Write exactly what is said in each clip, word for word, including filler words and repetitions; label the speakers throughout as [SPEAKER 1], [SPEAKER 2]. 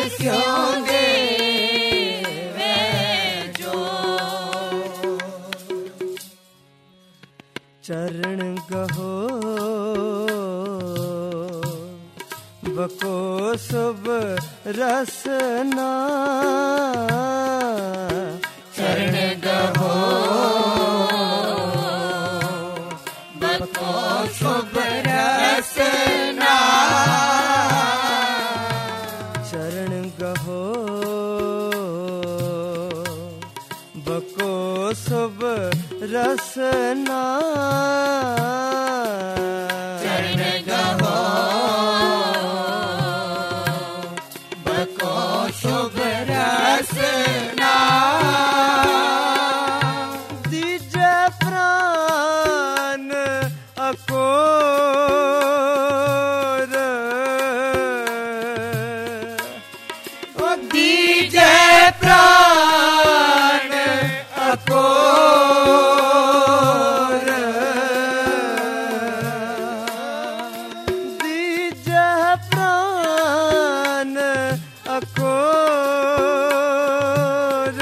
[SPEAKER 1] हर्ष्यों दे वे जो
[SPEAKER 2] चरण गहो बको शुभ रसना
[SPEAKER 1] चरण गहो बको शुभ रसना
[SPEAKER 2] चरण गहो बको शुभ रसना
[SPEAKER 1] चरण गहो बको शुभ रसना
[SPEAKER 2] दीजे प्राण अकोर
[SPEAKER 1] ओ दीजे प्राण अकोर
[SPEAKER 2] दीजे प्राण अकोर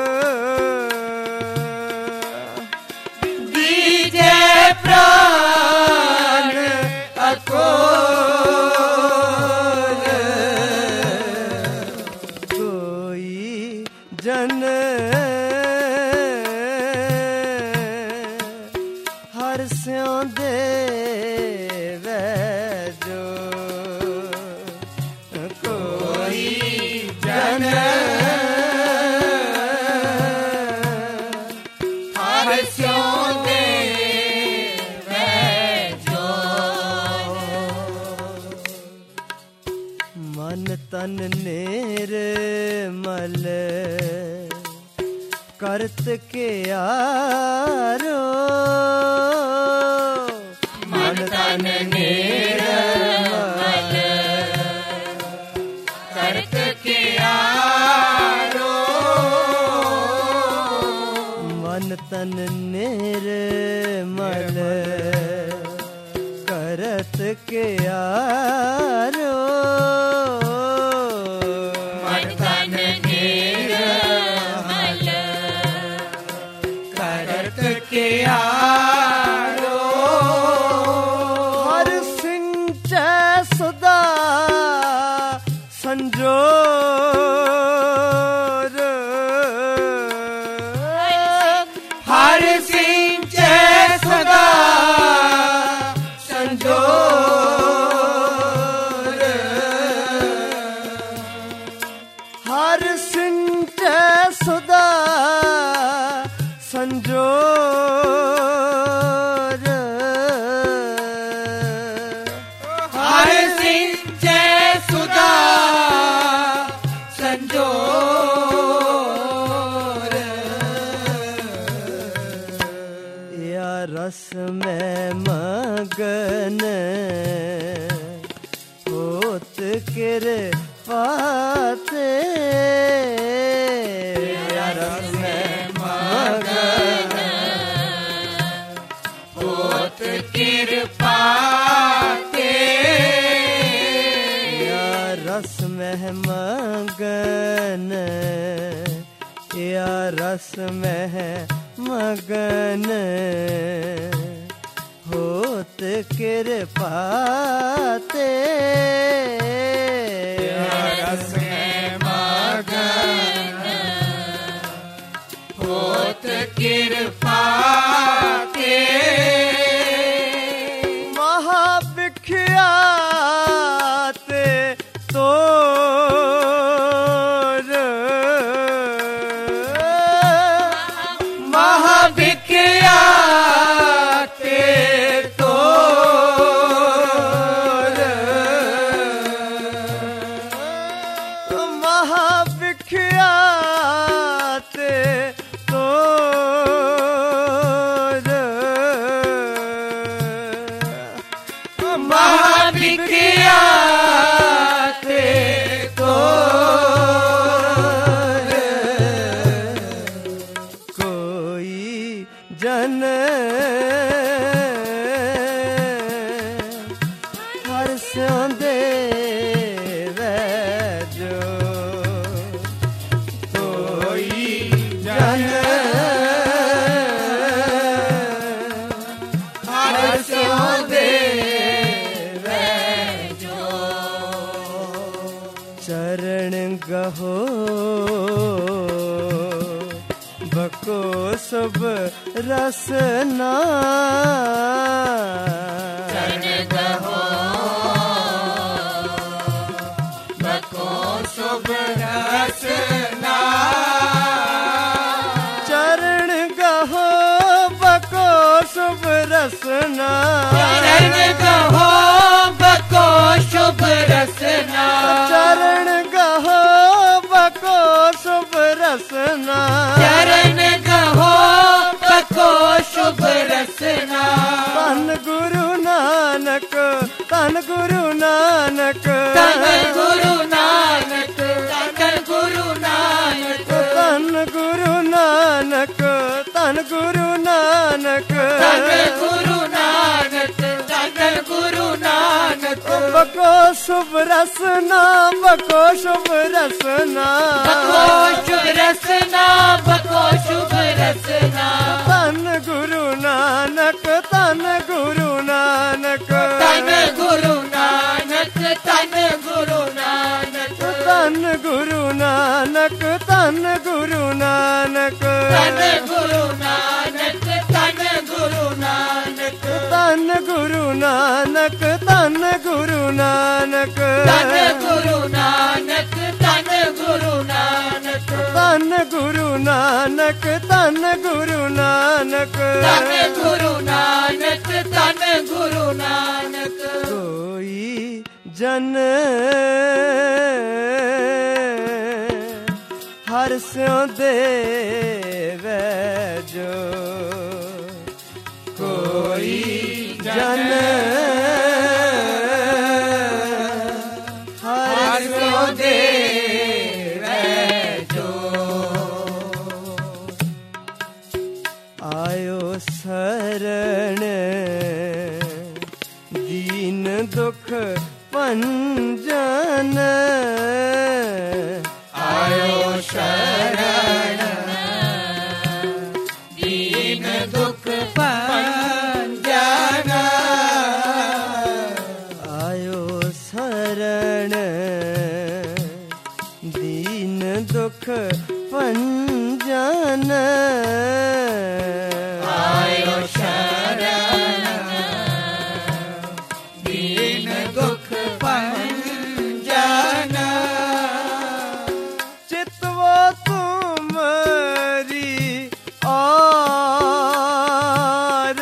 [SPEAKER 1] दीजे प्राण अकोर
[SPEAKER 2] कोई जन हर्ष्यों दे वे जो कोई
[SPEAKER 1] जन हर्ष्यों दे वे जो
[SPEAKER 2] मन तन निर्मल करत के आरो
[SPEAKER 1] मन तन निर्मल करत के आरो
[SPEAKER 2] मन तन निर्मल करत के आरो
[SPEAKER 1] मन तन निर्मल करत के आरो
[SPEAKER 2] हर सिंचै सदा संजोर
[SPEAKER 1] हर सिंचे सदा संजोर
[SPEAKER 2] हर सिंचै सदा संजोर
[SPEAKER 1] हर सिंचे सुदा संजोर
[SPEAKER 2] या रस में मगन होत किर पाते या रस में मगन
[SPEAKER 1] होत कृपा ते
[SPEAKER 2] या रस में मगन या रस में मगन होत कृपाते
[SPEAKER 1] रस में मगन होत कृपा ते
[SPEAKER 2] महाविख्यात तोर
[SPEAKER 1] महाविख्यात तोर
[SPEAKER 2] चरण गहो बको शुभ रसना
[SPEAKER 1] चरण गहो बको शुभ रसना
[SPEAKER 2] चरण गहो बको शुभ रसना
[SPEAKER 1] चरण गहो बको शुभ रसना
[SPEAKER 2] चरण गहो बको शुभ रसना
[SPEAKER 1] चरण गहो बको शुभ रसना
[SPEAKER 2] तन गुरु नानक तन गुरु नानक
[SPEAKER 1] तन गुरु नानक तन गुरु नानक
[SPEAKER 2] तन गुरु नानक तन गुरु नानक
[SPEAKER 1] तन गुरु नानक तन गुरु नानक
[SPEAKER 2] बको शुभ रसना बको शुभ रसना
[SPEAKER 1] बको शुभ रसना बको शुभ रसना
[SPEAKER 2] तन गुरु नानक तन गुरु नानक
[SPEAKER 1] तन गुरु नानक तन गुरु नानक
[SPEAKER 2] तन गुरु नानक तन गुरु नानक
[SPEAKER 1] तन गुरु नानक तन गुरु नानक
[SPEAKER 2] तन गुरु नानक तन गुरु नानक
[SPEAKER 1] तन गुरु नानक तन गुरु नानक
[SPEAKER 2] तन गुरु नानक तन गुरु नानक
[SPEAKER 1] तन गुरु नानक तन गुरु नानक
[SPEAKER 2] कोई जन हर स्यों देवे जो कोई जन हर स्यों देवे जो आयो शरण दीन दुख पंजन
[SPEAKER 1] आयो शरण दीन दुख पंजन
[SPEAKER 2] आयो शरण दीन दुख पंजन
[SPEAKER 1] आयो शरण दीन दुख पंजन
[SPEAKER 2] चितवो तुम्हारी और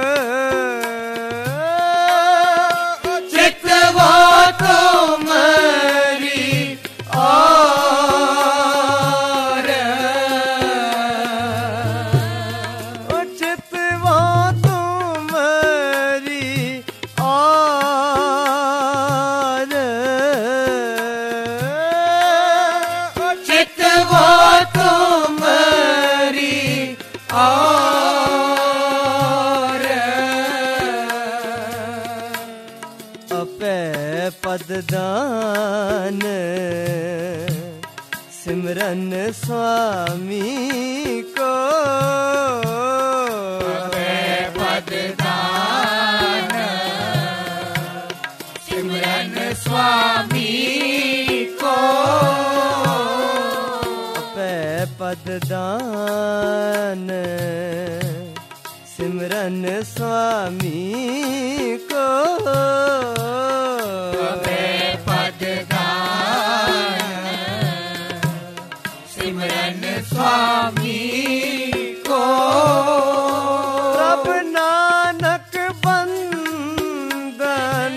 [SPEAKER 1] चितवो तुम्हारी और
[SPEAKER 2] चितवो तुम्हारी और
[SPEAKER 1] चितवो तुम्हारी और
[SPEAKER 2] अपे पददान सिमरन स्वामी को
[SPEAKER 1] पददान सिमरन स्वामी को
[SPEAKER 2] अपे पददान सिमरन स्वामी को
[SPEAKER 1] पददान सिमरन स्वामी को
[SPEAKER 2] प्रभ नानक बंदन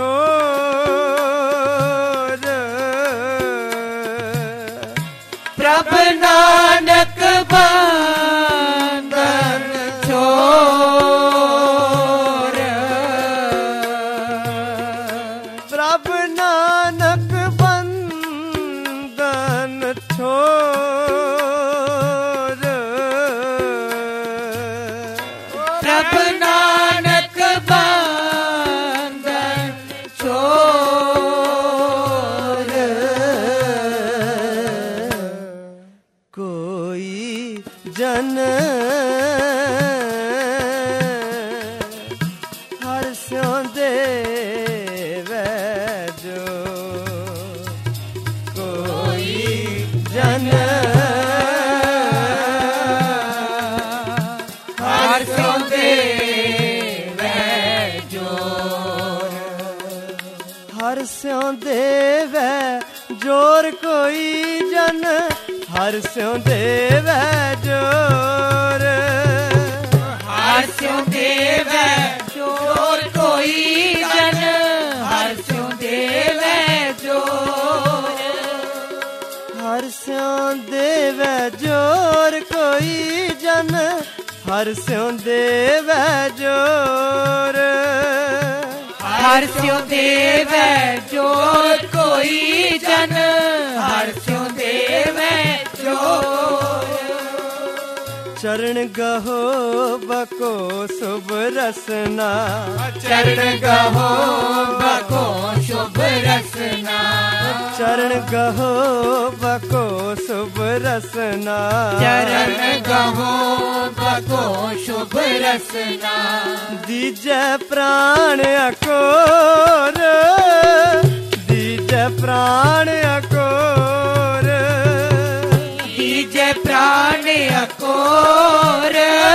[SPEAKER 2] छोड़
[SPEAKER 1] प्रभ नानक बंदन छोड़
[SPEAKER 2] प्रभ नानक बंदन छोड़
[SPEAKER 1] प्रभ नानक बंदन छोड़
[SPEAKER 2] कोई जन हर स्यों देवे जो जन
[SPEAKER 1] हर स्यों देवै जोर
[SPEAKER 2] हर स्यों देवै जोर कोई जन हर स्यों देवै जोर
[SPEAKER 1] हर स्यों देवै जोर कोई जन हर स्यों देवै जोर
[SPEAKER 2] हर स्यों देवै जोर कोई जन हर स्यों देवै जोर
[SPEAKER 1] हर स्यों देवै जोर कोई जन हर स्यों देवै जोर
[SPEAKER 2] चरण गहो बको शुभ रसना
[SPEAKER 1] चरण गहो बको शुभ रसना
[SPEAKER 2] चरण गहो बको शुभ रसना
[SPEAKER 1] चरण गहो बको शुभ रसना
[SPEAKER 2] दीजै प्राण अकोर दीजै प्राण अकोर
[SPEAKER 1] दीजै प्राण अकोर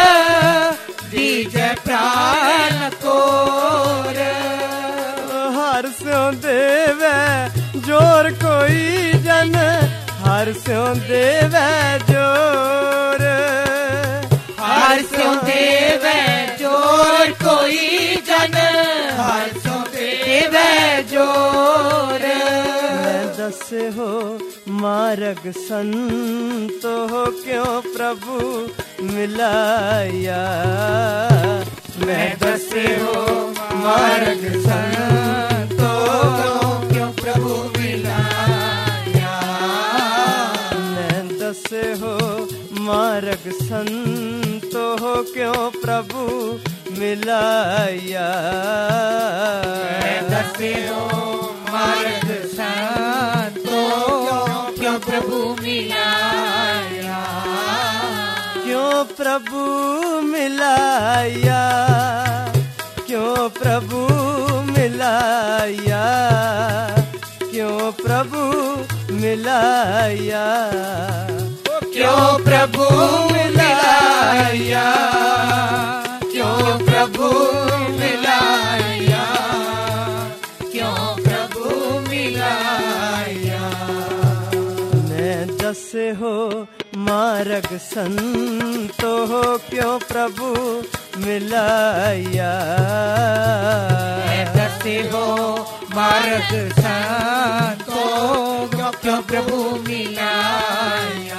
[SPEAKER 1] दीजै प्राण अकोर
[SPEAKER 2] हर स्यों देवै जोर कोई जन हर स्यों देवै जोर
[SPEAKER 1] हर स्यों देवै जोर कोई जन हर स्यों देवै जोर
[SPEAKER 2] मैं दस हो मार्ग संतो हो क्यों प्रभु मिलाया मैं दस हो मार्ग संतो
[SPEAKER 1] क्यों प्रभु मिलाया
[SPEAKER 2] मैं दस हो मार्ग संतो हो क्यों प्रभु मिलाया
[SPEAKER 1] मैं दस हो मार्ग संतो क्यों प्रभु मिलाया
[SPEAKER 2] क्यों प्रभु मिलाया क्यों प्रभु मिलाया क्यों प्रभु मिलाया
[SPEAKER 1] क्यों प्रभु मिलाया क्यों प्रभु मिलाया क्यों प्रभु मिलाया
[SPEAKER 2] मैं दस हो मार्ग संतो हो क्यों प्रभु मिलाया
[SPEAKER 1] मैं दस हो मार्ग संतो क्यों प्रभु मिलाया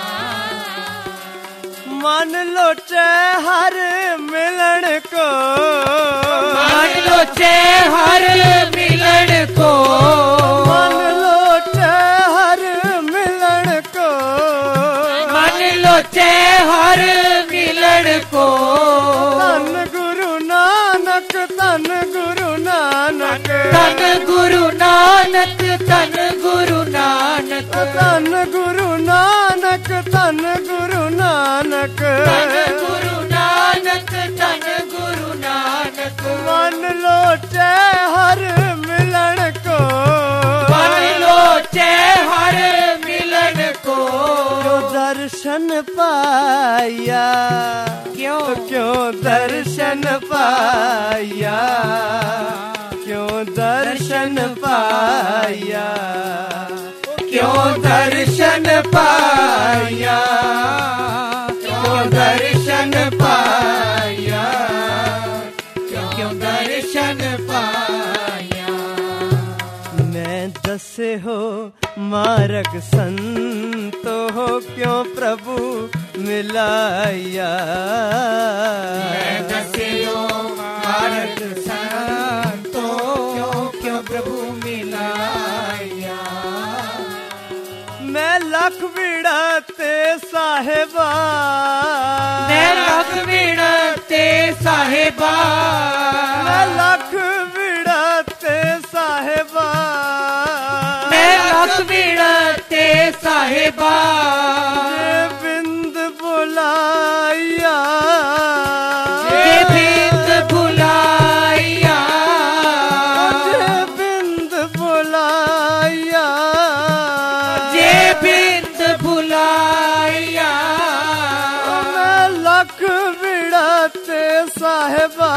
[SPEAKER 2] मन लोचे हर मिलन को
[SPEAKER 1] मन लोचे हर मिलन को
[SPEAKER 2] मन लोचे हर मिलन को
[SPEAKER 1] मन लोचे हर मिलन को
[SPEAKER 2] तन गुरु नानक तन गुरु नानक
[SPEAKER 1] तन गुरु नानक तन गुरु नानक
[SPEAKER 2] तन गुरु नानक तन गुरु नानक
[SPEAKER 1] तन गुरु नानक तन गुरु नानक
[SPEAKER 2] मन लोचे हर मिलन को
[SPEAKER 1] मन लोचे हर मिलन को
[SPEAKER 2] जो दर्शन पाया
[SPEAKER 1] क्यों
[SPEAKER 2] क्यों दर्शन पाया क्यों दर्शन पाया
[SPEAKER 1] क्यों दर्शन पाया क्यों दर्शन पाया क्यों दर्शन पाया
[SPEAKER 2] मैं दस हो मार्ग संतो हो क्यों प्रभु मिलाया
[SPEAKER 1] मैं दसियो मार्ग संतो क्यों प्रभु मिलाया
[SPEAKER 2] मैं लख बिड़ते साहेबा
[SPEAKER 1] मैं लख बिड़ते साहेबा
[SPEAKER 2] मैं लख बिड़ते साहेबा
[SPEAKER 1] मैं लख बिड़ते साहेबा
[SPEAKER 2] जे बिंद बुलाया
[SPEAKER 1] जे बिंद बुलाया
[SPEAKER 2] जे बिंद बुलाया
[SPEAKER 1] जे बिंद
[SPEAKER 2] साहिबा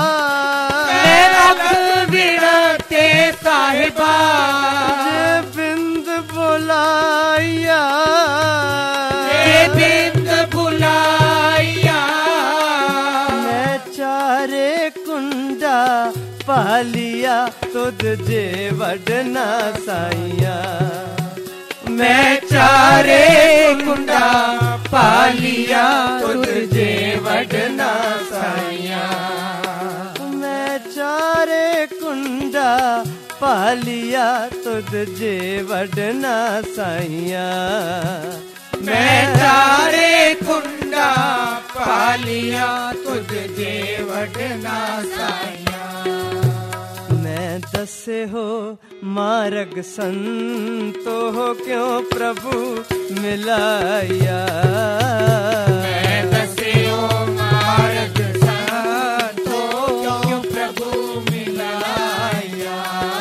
[SPEAKER 1] रख विरते साहिबा
[SPEAKER 2] जे बिंद बुलाया
[SPEAKER 1] जे बिंद बुलाया
[SPEAKER 2] मैं चारे कुंडा पालिया तुझ जे वडना साइया
[SPEAKER 1] मैं चारे कुंडा पालिया तुझे वडना साइया
[SPEAKER 2] मैं चारे कुंडा पालिया तुझ जे वडना साइया
[SPEAKER 1] मैं चारे कुंडा पालिया तुझे वडना साइया
[SPEAKER 2] मैं दसे हो मार्ग संतो हो क्यों प्रभु मिलाया
[SPEAKER 1] मैं दसे हो मार्ग संतो क्यों प्रभु मिलाया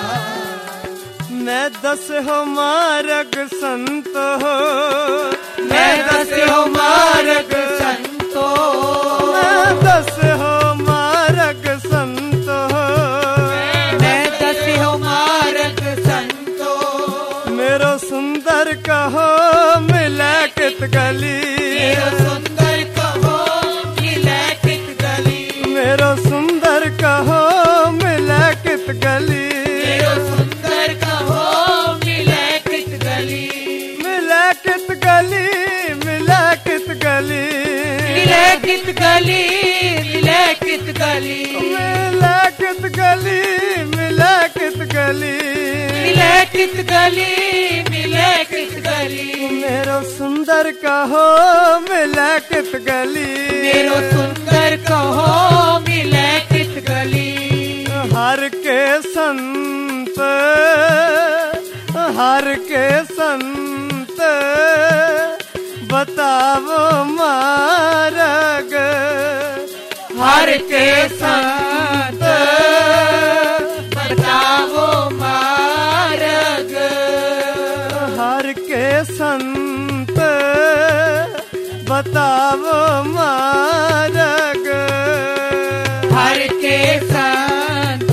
[SPEAKER 2] मैं दस हो मार्ग संत हो
[SPEAKER 1] मैं दसे हो मार्ग संतो
[SPEAKER 2] मैं दस हो मार्ग संत हो
[SPEAKER 1] मैं दसे हो मार्ग संतो
[SPEAKER 2] मेरो सुंदर कहो मिला कित गली
[SPEAKER 1] मेरो सुंदर कहो मिला कित गली
[SPEAKER 2] मेरो सुंदर कहो मिला कित गली
[SPEAKER 1] मेरो सुंदर कहो मिला कित गली
[SPEAKER 2] मिला कित गली मिला कित गली
[SPEAKER 1] मिला कित गली मिला कित गली
[SPEAKER 2] मिला कित गली मिला कित गली
[SPEAKER 1] मिला कित गली मिला कित गली
[SPEAKER 2] मेरो सुंदर कहो मिला कित गली
[SPEAKER 1] मेरो सुंदर कहो मिला कित गली
[SPEAKER 2] हर के संत हर के संत बतावो मार्ग
[SPEAKER 1] हर के संत बतावो मार्ग
[SPEAKER 2] हर के संत बतावो मार्ग
[SPEAKER 1] हर के संत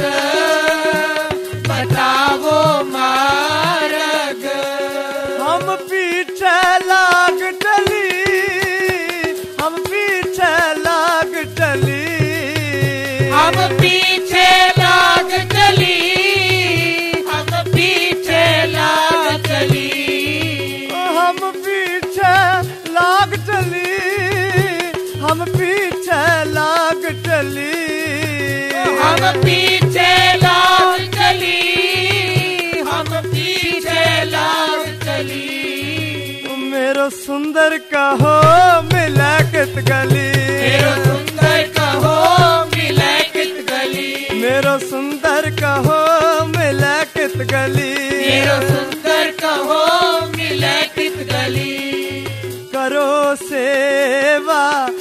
[SPEAKER 1] बतावो मार्ग
[SPEAKER 2] हम पीछे लाग चली हम पीछे लाग चली
[SPEAKER 1] हम पीछे लाग चली हम पीछे लाग चली
[SPEAKER 2] हम पीछे लाग चली हम पीछे लाग चली
[SPEAKER 1] हम पीछे लाग चली हम पीछे लाग चली
[SPEAKER 2] मेरो सुंदर कहो मिला कित गली
[SPEAKER 1] मेरो सुंदर कहो मिला कित गली
[SPEAKER 2] मेरो सुंदर कहो मिला कित गली
[SPEAKER 1] मेरो सुंदर कहो मिला कित गली
[SPEAKER 2] करो सेवा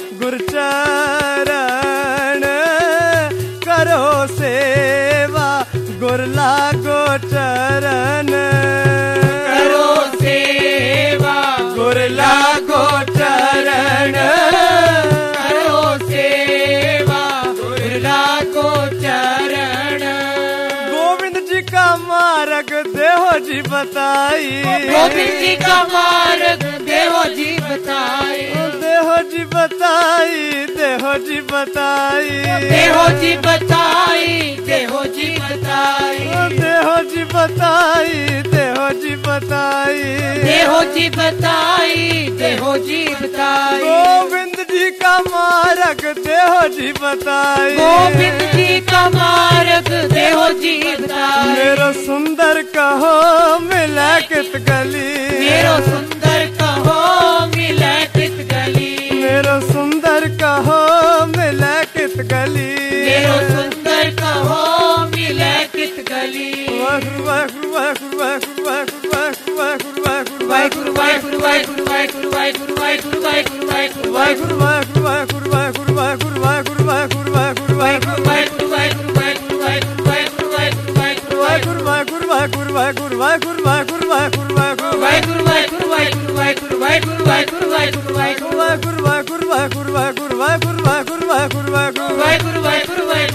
[SPEAKER 2] गुरचरण करो सेवा गुर लागो चरण
[SPEAKER 1] करो सेवा
[SPEAKER 2] गुर लागो चरण
[SPEAKER 1] करो सेवा गुर लागो चरण
[SPEAKER 2] गोविंद जी का मार्ग देहो जी बताई
[SPEAKER 1] गोविंद जी का मार्ग देहो जी बताए
[SPEAKER 2] देहो जी बताई देहो जी बताई
[SPEAKER 1] देहो जी बताई देहो जी बताई
[SPEAKER 2] देहो जी बताई देहो जी बताई
[SPEAKER 1] देहो जी बताई देहो जी बताई
[SPEAKER 2] गोविंद जी का मार्ग देहो जी बताई
[SPEAKER 1] गोविंद जी का मार्ग देहो जी बताई
[SPEAKER 2] मेरो सुंदर कहो मिला कित गली
[SPEAKER 1] मेरो सुंदर कहो मिला कित गली
[SPEAKER 2] मेरो सुंदर कहो मिला कित गली
[SPEAKER 1] मेरो सुंदर कहो मिला कित गली
[SPEAKER 2] वाहु वाहु वाहु वाहु वाहु वाहु वाहु वाहु
[SPEAKER 1] वाहिगुरु वाहिगुरु वाहिगुरु वाहिगुरु वाहिगुरु वाहिगुरु वाहिगुरु वाहिगुरु
[SPEAKER 2] वाहु वाहु वाहु वाहु वाहु वाहु वाहु वाहु
[SPEAKER 1] वाहिगुरु वाहिगुरु वाहिगुरु वाहिगुरु वाहिगुरु वाहिगुरु वाहिगुरु वाहिगुरु
[SPEAKER 2] वाहु वाहु वाहु वाहु वाहु वाहु वाहु
[SPEAKER 1] वाहिगुरु वाहिगुरु वाहिगुरु वाहिगुरु वाहिगुरु वाहिगुरु वाहिगुरु वाहिगुरु
[SPEAKER 2] वाहु वाहु वाहु वाहु वाहु वाहु वाहु
[SPEAKER 1] वाहिगुरु वाहिगुरु वाहिगुरु वाहिगुरु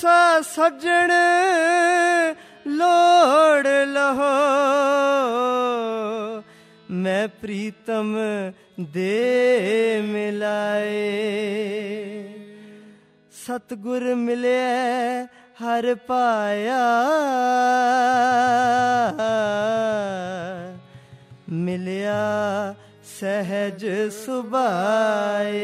[SPEAKER 2] सा सज्जण लोड़ लहो मैं प्रीतम दे मिलाए सतगुर मिले हर पाया मिलिया सहज सुबाए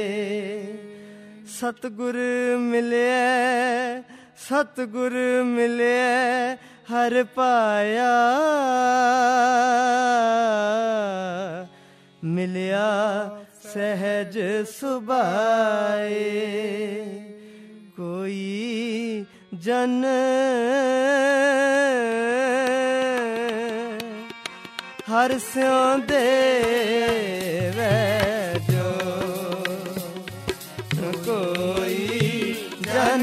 [SPEAKER 2] सतगुर मिले सतगुर मिले हर पाया मिलिया सहज सुबाए कोई जन हर स्यों देवे जो कोई जन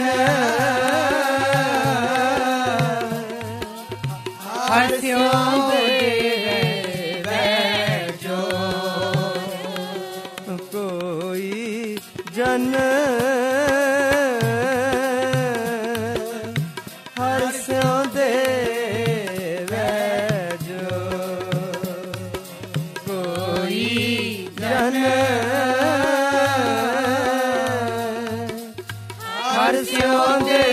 [SPEAKER 2] हर स्यों देवे जो कोई जन हर स्यों देवे जो जन हर स्यों दे